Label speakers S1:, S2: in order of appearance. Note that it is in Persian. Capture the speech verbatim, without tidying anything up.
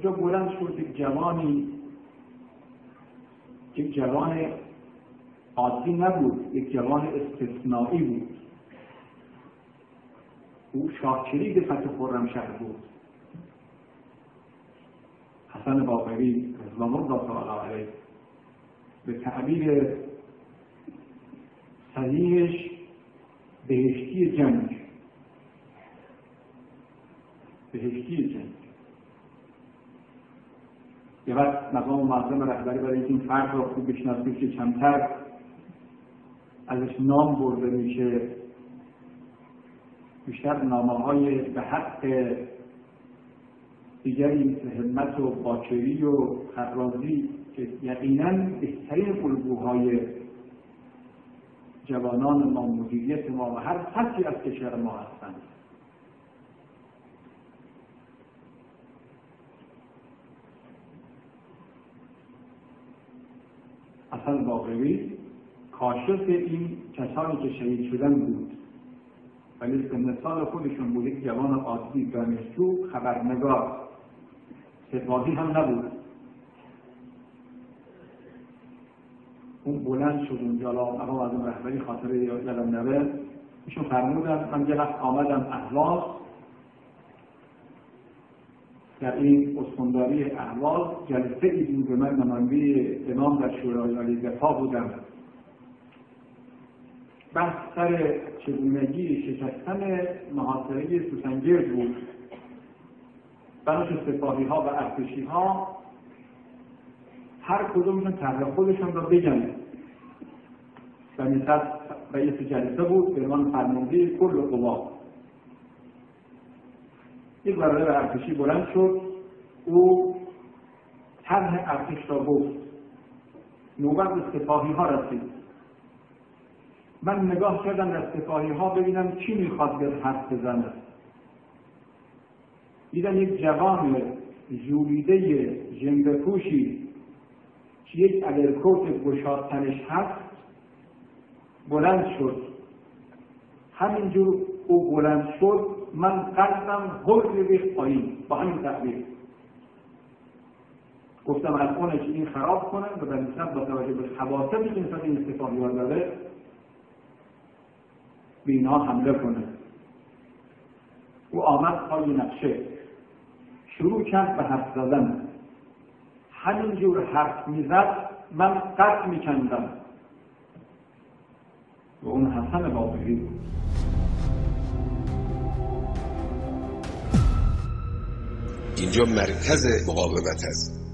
S1: اونجا بلند شد یک جوانی، یک جوان عادی نبود، یک جوان استثنایی بود. او شاهچرید فتح خرمشهر بود. حسن باقری رضوان الله تعالی علیه به تعبیر صحیحش بهشتی جنگ، بهشتی جنگ. یه وقت مقام معظم رهبری برای این فرد را خوب بشناسید که کمتر ازش نام برده میشه، بیشتر نامه‌های به حق دیگری مثل همت و باکری و خرازی که یقیناً بهترین الگوهای جوانان ما، مدیریت ما و هر سطحی از کشور ما هستند. حسن باقری کاشف این کسانی که شهید شدن بود، ولی سن سال خودشون بود. یک جوان عادی دانشجو، خبرنگار، سپاهی هم نبود. اون بلند شد اونجا، اما از اون رهبری خاطره یادم نره، ایشون فرمودن من یه وقت آمدم اهواز، در این استانداری اهواز جلسه ای بود به من نماینده امام در شورای عالی دفاع بودم. بحث سر چگونگی شکستن محاصره سوسنگرد بود. بناش سپاهی ها و ارتشی ها هر کدومشون طرح خودشون را بگن. و مثلا رئیس جلسه بود به عنوان فرمانده کل قوا. یک برادر ارتشی بلند شد، او طرح ارتش را گفت. نوبت به سپاهی ها رسید. من نگاه کردم در سپاهی ها ببینم کی میخواد بیاد حرف بزنه. دیدم یک جوان ژولیده ژنده پوشی که یک ادرکوت گشاد تنش هست بلند شد. همینجور او بلند شد من قلبم هر ریخت پایین. با همین تعبیر گفتم از اونه که این خراب کنن و در نسبت با توجه به خواصی که نسبت این سپاهی ها داره به اینها حمله کنه. او آمد پای نقشه، شروع کرد به حرف زدن. همینجور حرف میزد من قد میکندم. و اون حسن باقری بود.
S2: اینجا مرکز مقاومت است.